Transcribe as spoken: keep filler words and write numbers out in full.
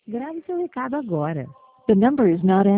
Grave seu recado agora. The number is not